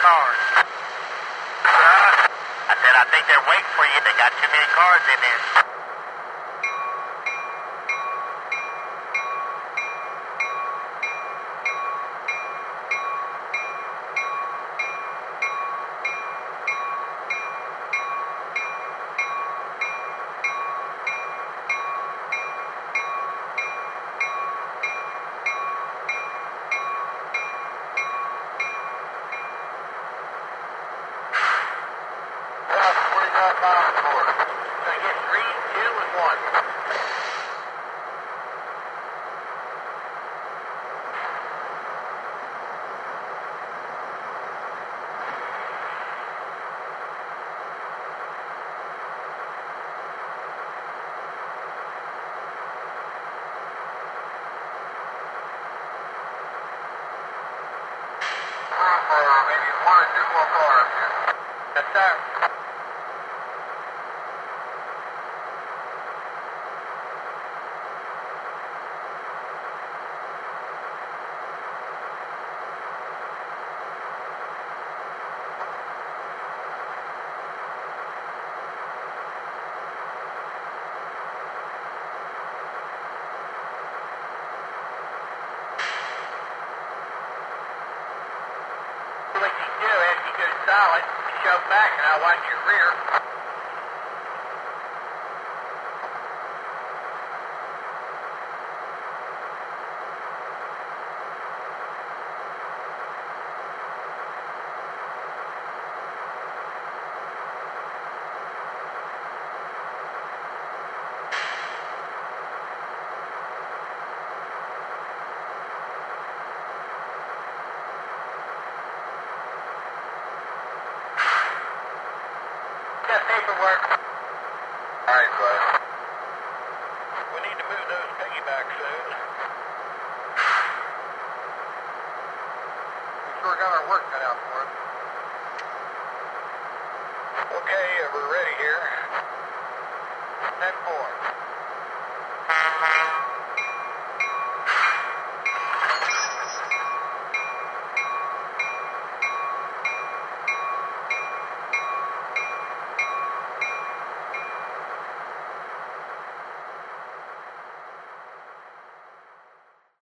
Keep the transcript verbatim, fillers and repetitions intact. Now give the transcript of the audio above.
cars. Uh, I said, I think they're waiting for you. They got too many cars in there. Maybe one or two more cars here. Yes, sir. What you do is you go solid, shove back, and I'll watch your rear. Got paperwork. All right, bud. We need to move those piggybacks soon. We sure got our work cut out for us. Okay, we're ready here. ten four.